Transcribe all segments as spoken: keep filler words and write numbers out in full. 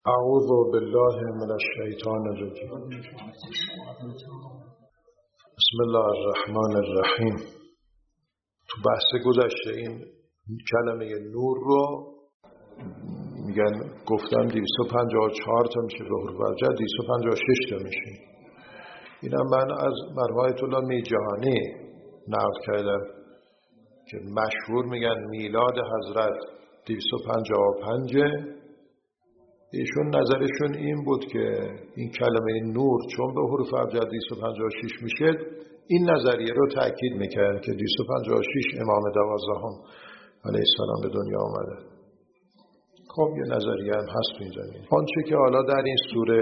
اعوذ بالله من الشیطان الرجیم. بسم الله الرحمن الرحیم. تو بحث گذشته این کلمه نور رو میگن گفتم دویست و پنجاه و چهار تا میشه به حروف ابجد، دویست و پنجاه و شش تا میشه. اینم من از مرحوم آیت الله میجهانی نقل کردم که مشهور میگن میلاد حضرت دویست و پنجاه و پنج. ایشون نظرشون این بود که این کلمه نور چون به حروف ابجد دویست و پنجاه و شش میشه، این نظریه رو تأکید میکرد که دویست و پنجاه و شش امام دوازدهم علیه السلام به دنیا آمده. خب یه نظریه هم هست تو این زمین. آنچه که حالا در این سوره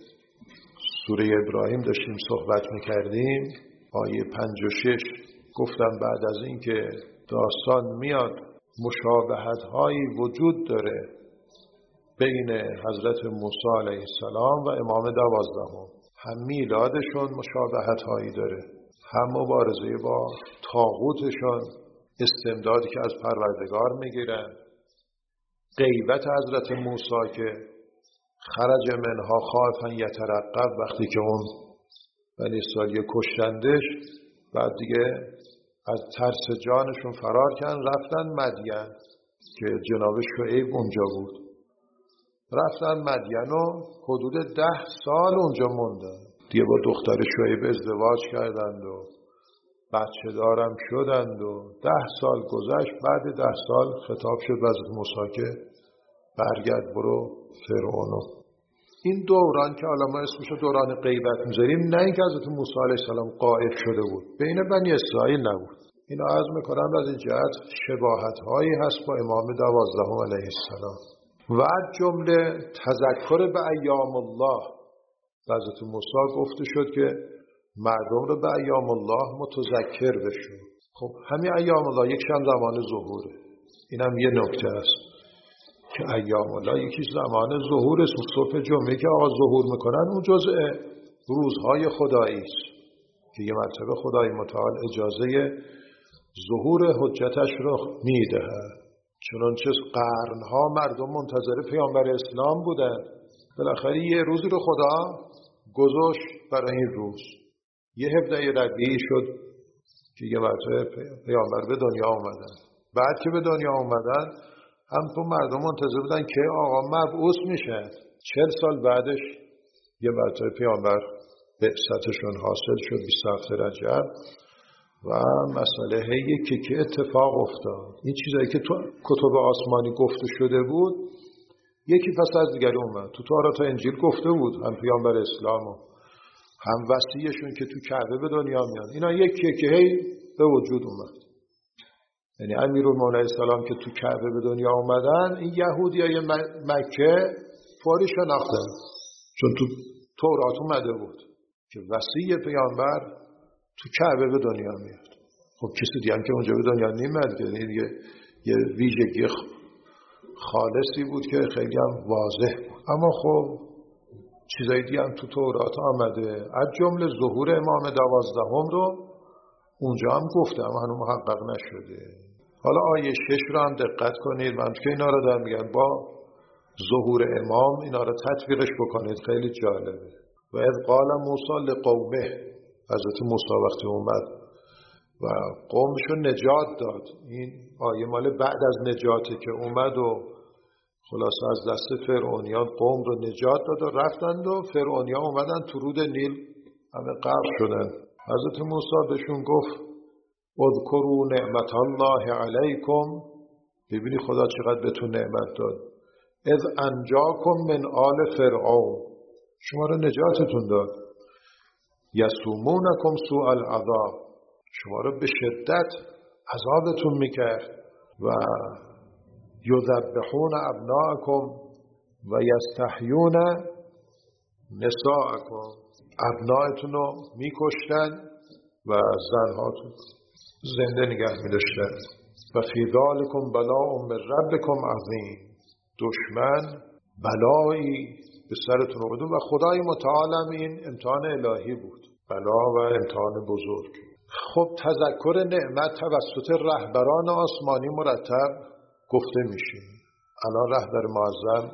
سوره ابراهیم داشتیم صحبت میکردیم، آیه پنج و شش، گفتم بعد از این که داستان میاد مشابهت هایی وجود داره بین حضرت موسی علیه السلام و امام دوازدهم، هم میلادشون مشابهت هایی داره، هم مبارزه با طاغوتشون، استمدادی که از پروردگار میگیرن، غیبت حضرت موسی که خرج منها خائفا یترقب، وقتی که اون بنی اسرائیل کشتندش، بعد دیگه از ترس جانشون فرار کردن رفتن مدین که جناب شعیب اونجا بود. رفتن مدین و حدود ده سال اونجا موندن. دیگه با دختر شعیب ازدواج کردند و بچه دارم شدند و ده سال گذشت. بعد ده سال خطاب شد به حضرت موسی که برگرد برو فرعونو. این دوران که حالا ما اسمشو دوران غیبت میذاریم، نه اینکه حضرت موسی علیه السلام غایب شده بود، بین بنی اسرائیل نبود. اینو عرض میکنم از این جهت شباهت هایی هست با امام دوازدهم علیه السلام. و جمله تذکر به ایام الله، حضرت موسی گفته شد که مردم رو به ایام الله متذکر بشون. خب همین ایام الله یکیش هم زمان ظهوره. اینم یه نکته است که ایام الله یکیش زمان ظهور است. صبح جمعه که آقا ظهور میکنن اون جزء روزهای خدایی است که یه مرتبه خدای متعال اجازه ظهور حجتش رو میده. چنانچه قرنها مردم منتظر پیامبر اسلام بودن، بالاخره یه روزی رو خدا گذاشت برای این روز. یه هفده ربیعی شد که یه مرتبه پیامبر به دنیا آمدن. بعد که به دنیا آمدن هم تو مردم منتظر بودن که آقا مبعوث میشه. چهل سال بعدش یه مرتبه پیامبر بعثتشون حاصل شد، بیست و هفت رجب. و مسئله یکی که اتفاق افتاد، این چیزایی که تو کتب آسمانی گفته شده بود یکی پس از دیگر اومد. تو تورات و انجیل گفته بود، هم پیامبر اسلام و هم وصیشون که تو کعبه به دنیا میان. اینا یکی یکی هی به وجود اومد. یعنی امیرالمومنین السلام که تو کعبه به دنیا اومدن، این یهودیای مکه فوری شناختن، چون تو تورات اومده بود که وصی پیامبر تو کعبه به دنیا میاد. خب کسی دیگه هم که اونجا به دنیا نمیاد، یعنی دیگه یه ویژگی خالصی بود که خیلی هم واضح بود. اما خب چیزایی دیگه هم تو تورات آمده، از جمله ظهور امام دوازدهم رو اونجا هم گفته، اما هنوز محقق نشده. حالا آیه شش رو هم دقت کنید، من که اینا رو دارم میگن با ظهور امام اینا رو تطبیقش بکنید، خیلی جالبه. و اذ قال موسی لقومه، حضرت موسی وقتی اومد و قومشو نجات داد. این آیه مال بعد از نجاته که اومد و خلاصه از دست فرعونیان قوم رو نجات داد و رفتند و فرعونیان اومدن تو رود نیل همه غرق شدن. حضرت موسی بهشون گفت اذکروا نعمت الله علیکم، ببینی خدا چقدر بهتون نعمت داد. اذ انجاکم من آل فرعون، شما رو نجاتتون داد. یسومونکم سوء العذاب، شما رو به شدت عذابتون میکرد. و یذبحون ابناءکم و یستحیون نساءکم، ابنایتون رو میکشتن و زنهاتون زنده نگه میداشتن. و فی ذالکم بلاء من ربکم عظیم، دشمن بلایی به سرتون آورد و خدای متعال این امتحان الهی بود، بلا و امتحان بزرگ. خب تذکر نعمت توسط رهبران آسمانی مرتب گفته میشه. الان رهبر معظم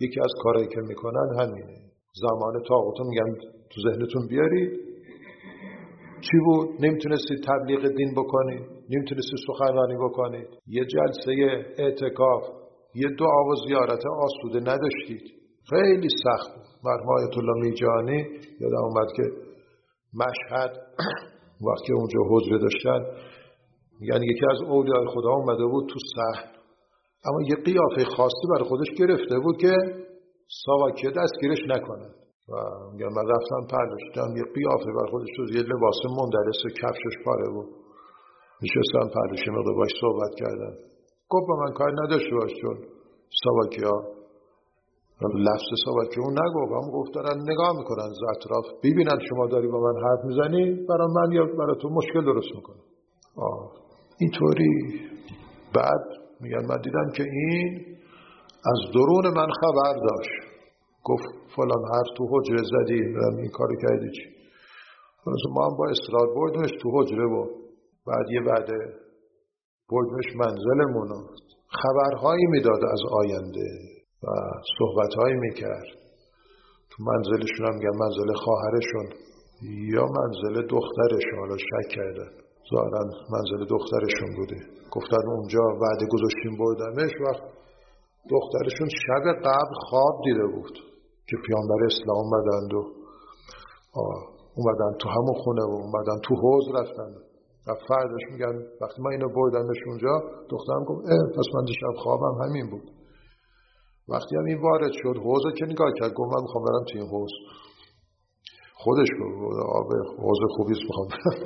یکی از کارهایی که میکنن همینه. زمان طاغوت میگن تو ذهنتون بیارید. چی بود؟ نمیتونستید تبلیغ دین بکنید، نمیتونستید سخنرانی بکنید، یه جلسه اعتکاف، یه دعا و زیارت آسوده نداشتید. خیلی سخت. مرحوم آیت الله میجانی یادم اومد که مشهد وقتی اونجا حجره داشتن، یعنی یکی از اولیاء خدا اومده بود تو صحن، اما یه قیافه خاصی برای خودش گرفته بود که ساواکیه دستگیرش نکنن و میگم من رفتم پرداش دیدم یه قیافه برای خودش تو یه لباس مندرس کفشش پاره بود، نشستم پرداشی مقدار باش صحبت کردم. گفت با من کار نداشته باش چون ساواکیا لفظ ساواکی اون نگفت، هم گفت دارن نگاه میکنن از اطراف ببینن شما داری با من حرف میزنی، برای من یا برای تو مشکل درست میکنه. آه اینطوری. بعد میگن من دیدم که این از درون من خبر داشت، گفت فلان حرف تو حجره زدی، این کارو کردی چی؟ ما هم با اصرار بردیمش تو حجره بود. بعد یه بعده بردیمش منزلمونو، خبرهایی میداد از آینده و صحبتهایی میکرد. تو منزلشون هم میگن منزل خواهرشون یا منزل دخترشون، حالا شک کردن ظاهرا منزل دخترشون بوده. گفتن اونجا وعده گذاشتیم بردمش، وقت دخترشون شب قبل خواب دیده بود که پیامبر اسلام اومدند و اومدن تو همون خونه و اومدن تو حوض رفتن و فرداش میگن وقتی ما اینو بردمش اونجا، دخترم گفت اه پس من دیشب خوابم همین بود. وقتی هم این وارد شد حوض که نگاه کرد، گفت من میخوام برم تو این حوض. خودش گفت آب حوض خوبیست میخوام برم.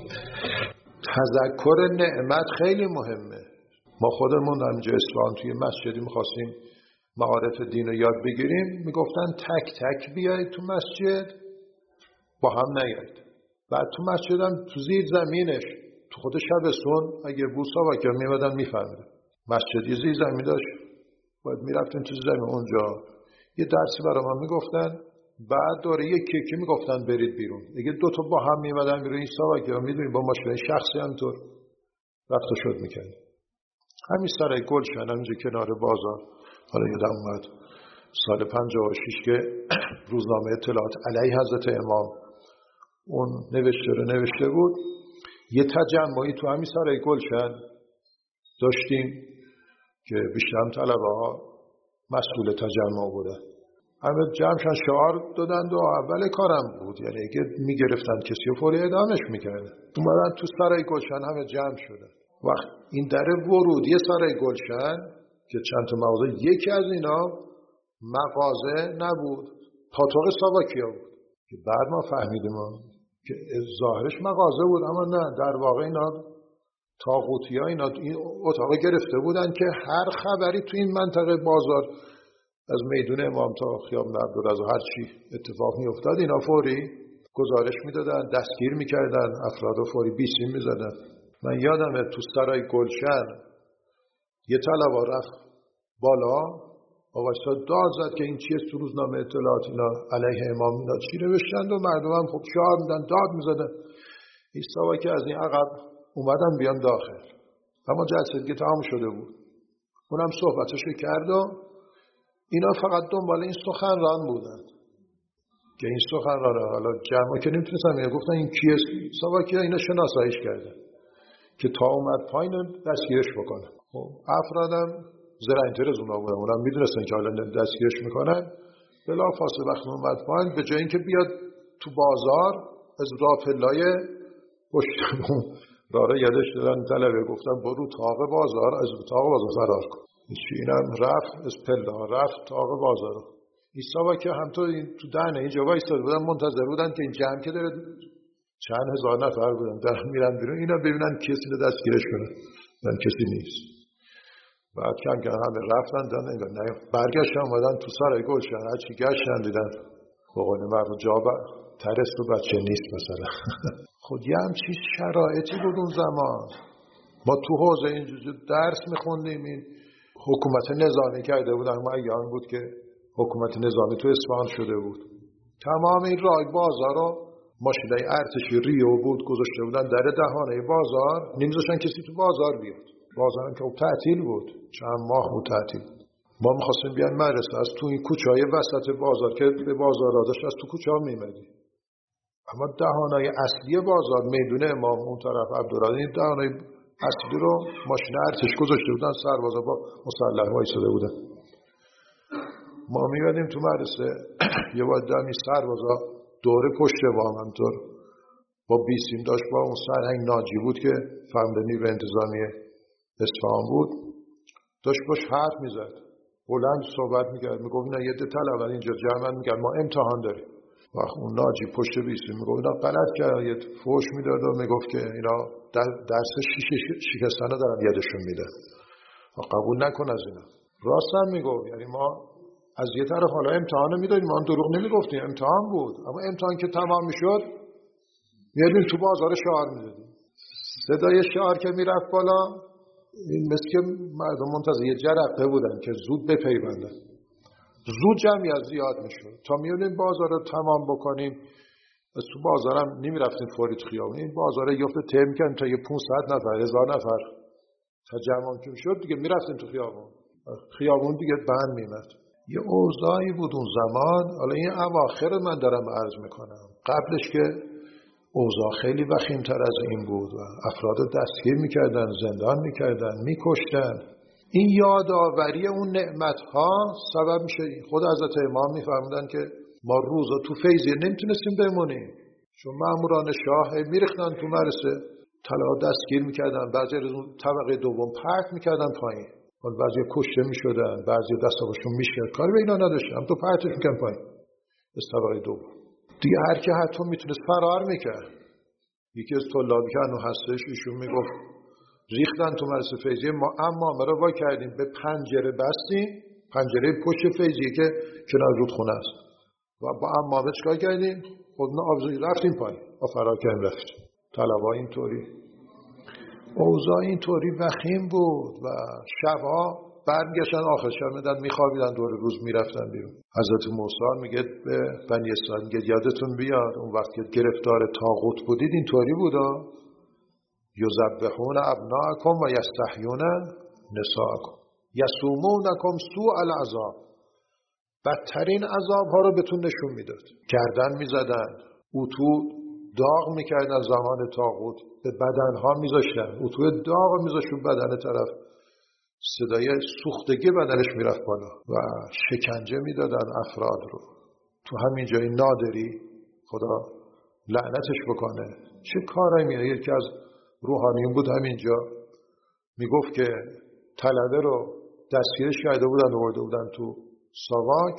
تذکر نعمت خیلی مهمه. ما خودمون همینجا اصفهان توی مسجدی میخواستیم معارف دین رو یاد بگیریم، میگفتن تک تک بیایید تو مسجد، با هم نیایید. بعد تو مسجد هم تو زیر زمینش تو خود شبستون اگه بوسا و که میمدن میفهمید مسجدی زیر زمین داشت، باید میرفتن تو زمین اونجا یه درسی برای ما میگفتن. بعد دوره یکی یکی میگفتن برید بیرون. اگه دو تا با هم میمدن بیرون این ساواکی ها میدونید با ماشین شخصی هم طور وقتا شد میکرد. همین سرای گلشن همینجا کنار بازار. حالا یادم اومد سال پنجاه و شش که روزنامه اطلاعات علیه حضرت امام اون نوشته رو نوشته بود، یه تجمعی تو همین سرای گلشن داشتیم که بیشتر هم طلبه ها مسئول تجمع بودن. همه جمعشان شعار دادند و اول کارم بود، یعنی اگه میگرفتن کسی رو فوری اعدامش میکردن. اومدن تو سرای گلشن همه جمع شدن. وقت این در ورودی سرای گلشن که چند تا مغازه، یکی از اینا مغازه نبود، پاتوق ساواکیا بود که بعد ما فهمیدیم که ظاهرش مغازه بود اما نه، در واقع اینا طاغوتی ها اینا این اتاق گرفته بودن که هر خبری تو این منطقه بازار از میدون امام تا خیابان عبدالرضا هر چی اتفاق می افتاد اینا فوری گزارش میدادن، دستگیر میکردن، افراد فوری بیسیم میزدن. من یادمه تو سرای گلشن یه طلبه رفت بالا آواشتا داد زد که این چیه، تو روزنامه اطلاعات اینا علیه امام اینا چی نوشتند و مردم هم خب شعار میدن داد میزدن. ایستاوا که از این عقب اومدن بیان داخل، اما جلسه دیگه تمام شده بود. اونم صحبتشو کرد و اینا فقط دنبال این سخنران بودن که این سخنران حالا جمعه که نمیتونستن میگه گفتن این کیه، ساواکیا اینا شناساییش کردن که تا اومد پایین دستگیرش بکنن. خب افرادم زرنگ‌تر از اونا بودن، اونم میدونستن که حالا دستگیرش میکنن. بلا فاصله وقتی اومد پایین به جای اینکه بیاد تو بازار از راه پلای پشتمون داره یادش دادن طلبه گفتن برو تاق بازار، از تاق بازار فرار کن. اینم رفت از پله رفت تاق بازار. ایستاوا که هم تو تو دهنه اینجا وایساده بودن منتظر بودن که این جمع که داره چند هزار نفر بودن دارن میرن بیرون اینا ببینن کسی رو دستگیرش کنن، من کسی نیست. بعد کم کم همه رفتن دادن انگار نه برگشتن اومدن تو سرای گلشن هرچی گشتن دیدن بقول مرد جا ترس تو بچه نیست مثلا. خود یه همچی شرایطی بود اون زمان. ما تو حوزه اینجور درس میخوندیم، این حکومت نظامی کرده بود، اما ایام بود که حکومت نظامی تو اصفهان شده بود. تمام این راه بازار رو ماشینای ارتشی ریو بود گذاشته بودن در دهانه بازار، نمیذاشتن کسی تو بازار بیاد. بازار هم که تعطیل بود، چند ماه بود تعطیل. ما می‌خواستیم بیان مدرسه، از تو این کوچه‌های وسط بازار که به بازار را داشت از تو کوچه‌ها می‌اومدیم. اما دهانای اصلی بازار، میدون امام اون طرف عبدالرحیم، دهانای اصلی رو ماشین ارتش گذاشته بودن، سربازا با مسلح وایساده بودن. ما می‌اومدیم تو مدرسه، یه وقت دمی سربازا دور پشت بام همطور با بیسیم داشت، با اون سرهنگ ناجی بود که فرمانده نیروی انتظامی اصفهان بود، داشت باش حرف میزد، بلند صحبت میکرد، میگفت اینا یه ده طلبه اینجا جمع میگن ما امتحان داریم. وقت اون ناجی پشت بیسیم میگفت اینا غلط کرد، یه فوش میداد و میگفت که اینا درس شیشه شکستن دارن یادشون میده و قبول نکن از اینا. راست هم میگفت، یعنی ما از یه طرف حالا امتحان میدادیم، ما دروغ نمیگفتیم، امتحان بود، اما امتحان که تمام میشد میادیم تو بازار شعار میدادیم. صدای شعار که میرفت بالا، این مثل که مردم منتظر یه جرقه بودن که زود بپیوندن، زود جمعیت زیاد میشد تا میونیم بازار رو تمام بکنیم. از تو بازارم نمیرفتیم فوری تو خیابون، این بازار یفته تیم کن تا یه پانصد نفر هزار نفر تا جمع که میشد دیگه میرفتیم تو خیابون، خیابون دیگه بند میمد. یه اوضاعی بود اون زمان. حالا این اواخر من دارم عرض میکنم، قبلش که اوضاع خیلی وخیم‌تر از این بود و افراد دستگیر میکردن، زندان میکردن، میکشتن. این یادآوری اون نعمتها سبب میشه. خود حضرت امام میفرمودن که ما روزا تو فیضیه نمیتونستیم بمونیم، چون ماموران شاه میریختن تو مدرسه، طلبه دستگیر میکردن، بعضی از اون طبقه دوم پرت میکردن پایین، بعضی کشته میشدن، بعضی دستاشون میشکرد، کاری به اینا نداشتن، تو پرتش میکردن پایین از طبقه دوم. دیگه هر کی حتی میتونست فرار میکرد. یکی از طلابی که هنو هستش ایشون میگفت ریختن تو مدرسه فیضیه، ما اما ما رو وا کردیم به پنجره بستیم، پنجره پشت فیضیه که کنار رودخونه است، و با امامه چیکار کردیم؟ خودنا آبزوی رفتیم پایین و فرار کردیم رفتیم. طلبا اینطوری، اوضاع اینطوری وخیم بود و شبها برمیگشتن آخر شب میدن میخوابیدن، دور روز میرفتن بیرون. حضرت موسی میگه به بنی اسرائیل، میگه یادتون بیاد اون وقت که گرفتار طاغوت بودید اینطوری بودا، یذبحون ابناءکم و یستحیون نساءکم یصومونکم سوء العذاب. بدترین عذاب ها رو بهتون نشون میداد. گردن میزدن، اتو داغ میکردن، زمان طاغوت به بدن ها میذاشتن، اتو داغ میذاشتن بدن طرف، صدای سوختگی بدنش میرفت بالا و شکنجه میدادن افراد رو. تو همین جای نادری، خدا لعنتش بکنه، چه کارایی میره. یکی از روحانیون بود همینجا میگفت که طلبه رو دستگیرش کرده بودن و برده بودن تو ساواک،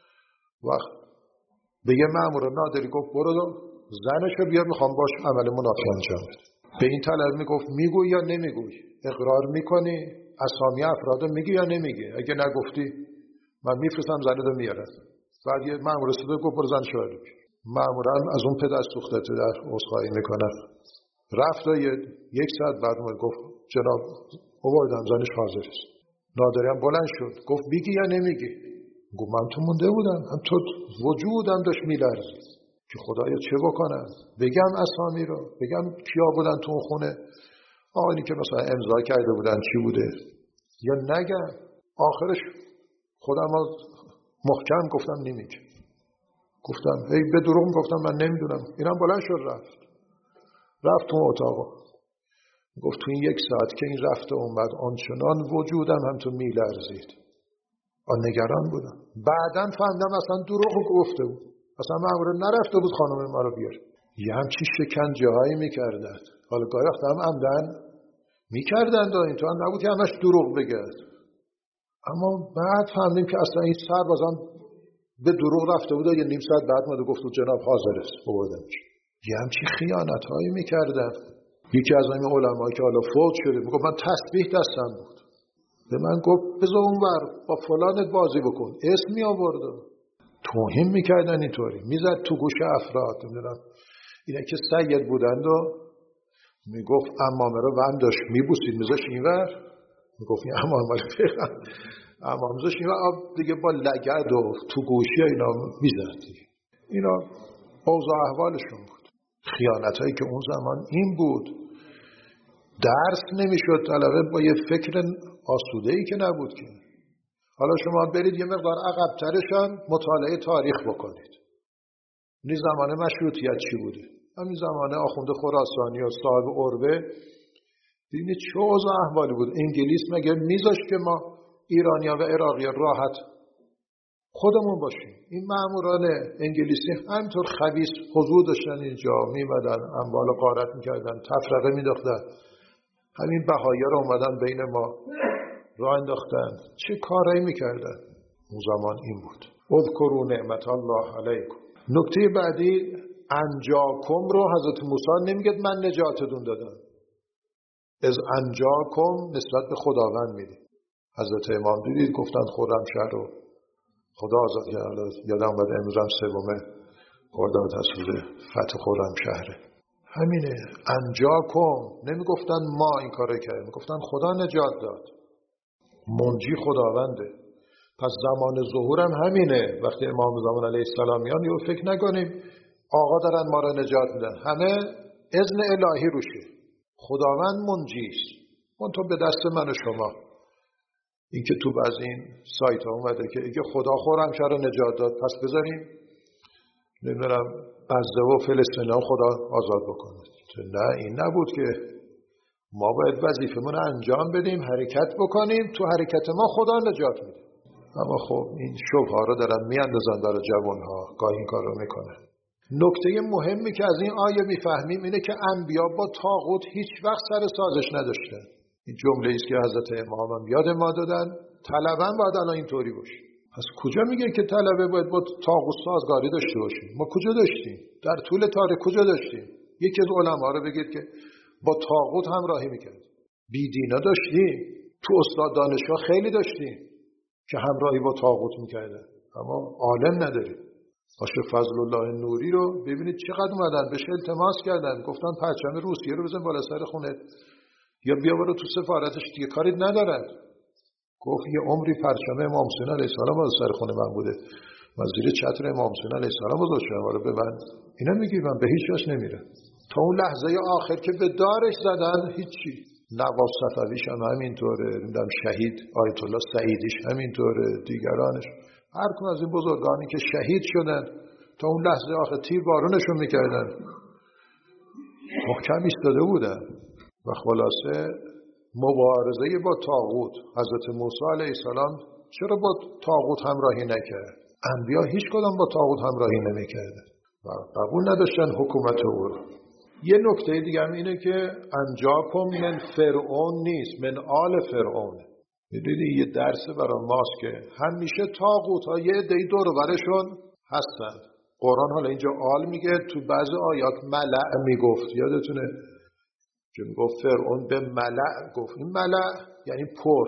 وقت به یه مأمور نادری گفت برو زنش رو بیار میخوام باش عمل منافی انجام بده. به این طلبه میگفت میگوی یا نمیگوی، اقرار میکنی، اسامی افراد رو میگی یا نمیگی، اگه نگفتی من میفرستم زنه رو میارم. بعد یه مأمور رسیده گفت برو زنش رو بیار. مأموران از اون پدر سوخته در عذرخواهی میکنن، رفت و یک ساعت بعد اومد گفت جناب آوردم زنش حاضر است. نادری هم بلند شد گفت میگی یا نمیگی؟ گفت من تو مونده بودم، هم تو وجودم داشت میلرزید که خدایا چه بکنم، بگم اسامی رو، بگم کیا بودن تو اون خونه، آنی که مثلا امضا کرده بودن چی بوده، یا نگم. آخرش خودم محکم گفتم نمیگم، گفتم هی به دروغ گفتم من نمیدونم. اینم بلند شد رفت رفت تو اتاق، گفت تو این یک ساعت که این رفته اومد آنچنان وجودم هم تو میلرزید، آن نگران بودم. بعداً فهمیدم اصلا دروغ گفته بود، اصلا مأمور نرفته بود خانم ما رو بیار. یه همچی شکنجه هایی میکردن، حالا گاهی وقت هم عمدن میکردن، دا این تو هم نبود که همش دروغ بگرد. اما بعد فهمیدیم که اصلا این سربازان به دروغ رفته بود و یه نیم ساعت بعد مده گفت جناب حاضر است بردمش. یه همچی خیانت هایی میکردن. یکی از این علمایی که حالا فوت شده میگفت من تسبیح دستم بود، به من گفت بذار اونور با فلانت بازی بکن، اسم می آورد، توهین میکردن اینطوری، میزد تو گوش افراد. نمیدونم اینا که سید بودند و میگفت امامه رو وند داشت میبوسید میذاش اینور، میگفت این امامه رو پیغم امامه میذاش اینور، دیگه با لگد و تو گوشی اینا میزد. اینا اوضاع احوالشون بود. خیانت هایی که اون زمان این بود. درس نمیشد، طلبه با یه فکر آسوده‌ای که نبود که. حالا شما برید یه مقدار عقب‌ترشان مطالعه تاریخ بکنید. این زمان مشروطیت چی بوده؟ همین زمان آخوند خراسانی و صاحب عروه. ببینید چه اوضاع احوالی بود. انگلیس مگه میذاشت که ما ایرانی‌ها و عراقی‌ها راحت خودمون باشیم؟ این ماموران انگلیسی همینطور خبیث حضور داشتن اینجا، میمدن اموال غارت میکردن، تفرقه مینداختن. همین بهایا رو اومدن بین ما راه انداختن. چه کارایی میکردن؟ اون زمان این بود. اذکروا نعمت الله علیکم. نکته بعدی انجاکم رو حضرت موسی نمیگه من نجاتتون دادم. از انجاکم نسبت به خداوند میده. حضرت امام دیدید گفتن خرمشهر رو خدا آزاد کرده. یادم اومد امروز هم سومه خرداد تصویر فتح خرمشهره. همینه. انجاکم نمیگفتن ما این کارو کردیم، میگفتن خدا نجات داد. منجی خداونده. پس زمان ظهور هم همینه. وقتی امام زمان علیه السلام میان یه فکر نکنیم آقا دارن ما رو نجات میدن، همه اذن الهی روشه. خداوند منجیست. اون تو به دست من و شما. این که تو از این سایت ها اومده که اگه خدا خرمشهر رو نجات داد پس بذاریم نمیدونم غزه و فلسطین خدا آزاد بکنه. نه، این نبود که ما باید وظیفمون رو انجام بدیم، حرکت بکنیم، تو حرکت ما خدا نجات میده. اما خب این شبهه ها رو دارن میاندازن برای جوانها، گاهی این کار رو میکنه. نکته مهمی که از این آیه میفهمیم اینه که انبیا با طاغوت هیچ وقت سر سازش نداشتن. این جمله است که حضرت امام هم یاد ما دادن، طلبه باید الان اینطوری باشه. پس کجا میگه که طلبه باید با طاغوت سازگاری داشته باشیم؟ ما کجا داشتیم؟ در طول تاریخ کجا داشتیم؟ یکی از علما رو بگید که با طاغوت همراهی میکرد. بیدینا داشتیم، تو استاد دانشگاه خیلی داشتیم که همراهی با طاغوت میکردن، اما عالم نداریم. باشه فضل الله نوری رو ببینید چقدر اومدن بهش التماس کردن، گفتن پرچم روسیه رو بزن بالا سر خونه یا بیا برو تو سفارتش، دیگه کاری ندارن. گفت یه عمری پرچم امام حسین علیه السلام بالا سر خونه من بوده، من زیر چتر امام حسین علیه السلام بزرگ شدم، حالا به من اینا میگی من به هیچ جاش نمیره. تا اون لحظه آخر که به دارش زدن هیچی. نواز صفویش هم همینطوره، نمیدونم شهید آیت الله سعیدیش همینطوره، دیگرانش هر کدوم از این بزرگانی که شهید شدن تا اون لحظه آخر تیر بارونشون میکردن، محکم ایستاده بودن. و خلاصه مبارزه با طاغوت حضرت موسی علیه السلام چرا با طاغوت همراهی نکرد؟ انبیا هیچ کدام با طاغوت همراهی نمیکردن و قبول نداشتن حکومت او رو. یه نکته دیگه هم اینه که انجاکم من فرعون نیست، من آل فرعون. میدونی یه درس برای ماست که همیشه طاغوت ها یه عده‌ای دور و برشون هستن. قرآن حالا اینجا آل میگه، تو بعضی آیات ملأ میگفت، یادتونه که میگفت فرعون به ملأ گفت. این ملأ یعنی پر،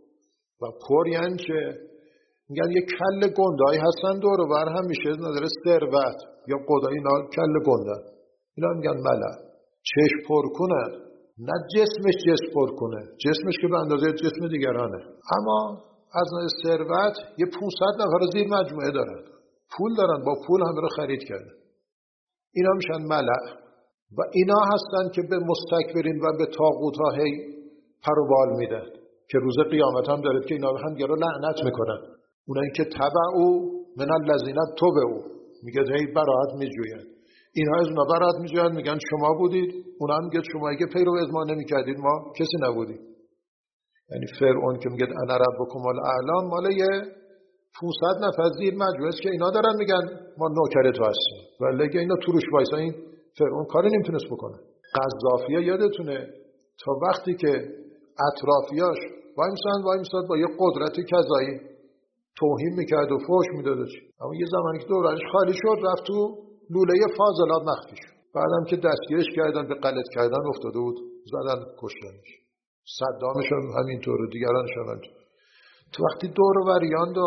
و پر یعنی چه؟ میگن یه کل گندایی هستن دور و بر هم میشه نداره ثروت یا قدایی، اینا کل گندن، اینا میگن ملأ. چشم پر کنن، نه جسمش جسم پر کنه، جسمش که به اندازه جسم دیگرانه، اما از نظر ثروت یه پانصد نفر زیر مجموعه دارن، پول دارن، با پول همه رو خرید کردن، اینا میشن ملأ. و اینا هستن که به مستکبرین و به طاغوت‌ها هی پروبال میدن که روز قیامت هم داره که اینا هم دیگه رو لعنت میکنن. اونایی که تبعوا من الذین تبعوا، میگه هی براءت میجوین، اینها از اونا براءت میجوین، میگن شما بودید، اونا هم میگه شما اگه پیرو از ما نمیکردید ما کسی نبودیم. یعنی فرعون که میگه انا ربکم الاعلی مال یه پانصد نفر زیر مجموعه است که اینا دارن میگن ما نوکر تو هستیم، ولی اگه اینا تو روش وایسا این فرعون کاری نمیتونست بکنه. قذافیه یادتونه تا وقتی که اطرافیاش وای میسن وای میسن با یه قدرت کذایی توهین میکرد و فحش میداد، اما یه زمانی که دورش خالی شد رفت تو لوله فاضلات مخفی شد. بعدم که دستگیرش کردن به غلط کردن افتاده بود، زدن کشتنش. صدامش هم همینطور، دیگرانش هم همینطور. تو وقتی دور و بریان دا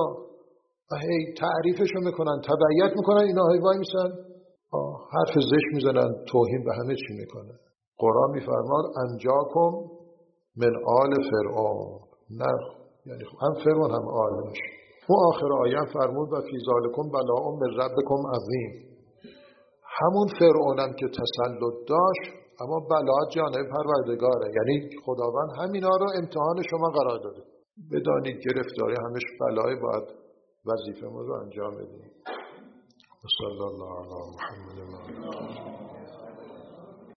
هی تعریفشو میکنن، تبعیت میکنن، اینا هی وای میسن حرف زشت میزنن، توهین به همه چی میکنن. قرآن میفرماد انجاکم من آل فرعون، نه یعنی هم فرعون هم آلش. و آخر آیه فرمود و فی ذالکم بلاء من ربکم عظیم. همون فرعونم که تسلط داشت اما بلا جانب پروردگاره، یعنی خداوند همینا رو امتحان شما قرار داده. بدانید گرفتاری همش بلای، باید وظیفه ما رو انجام بدیم. صلی الله علی محمد و آله.